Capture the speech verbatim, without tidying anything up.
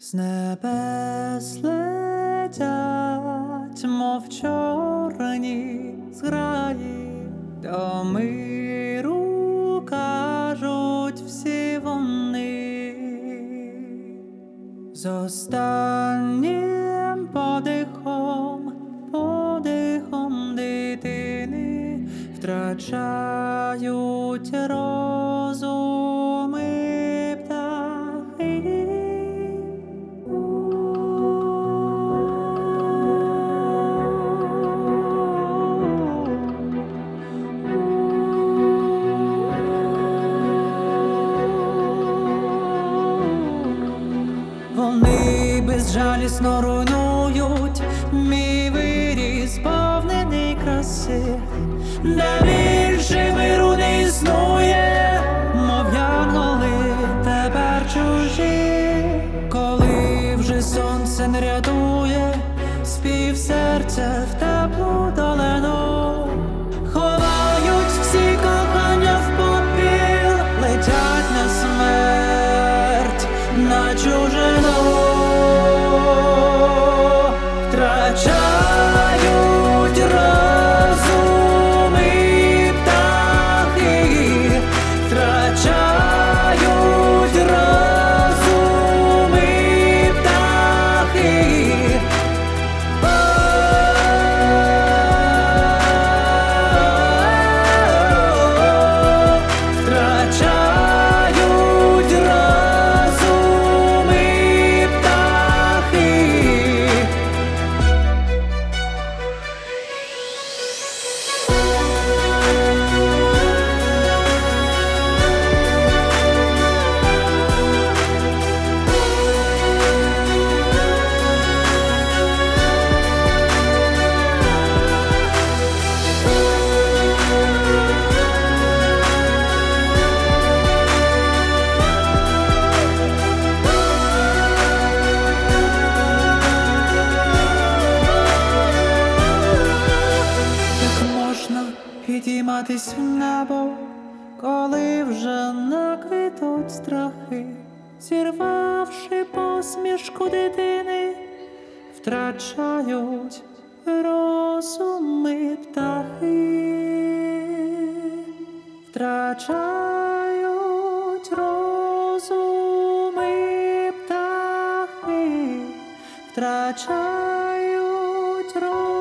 З небес летять, мов чорні зграї, до миру кажуть всі вони. З останнім подихом, подихом дитини втрачають розум і птахи. Вони безжалісно руйнують мій вирій, сповнений краси, де більше миру не існує, мов янголи тепер чужі. Коли вже сонце не рятує, спів серця в теплу долину, ховають всі кохання в попіл, летять на смерть, на чужину. Втрачають розум і птахи, втрачають розум і птахи. Втрачають розум і птахи. Підійматись в небо, коли вже наквітуть страхи, зірвавши посмішку дитини, втрачають розум і птахи, втрачають розум і птахи, втрачають розум.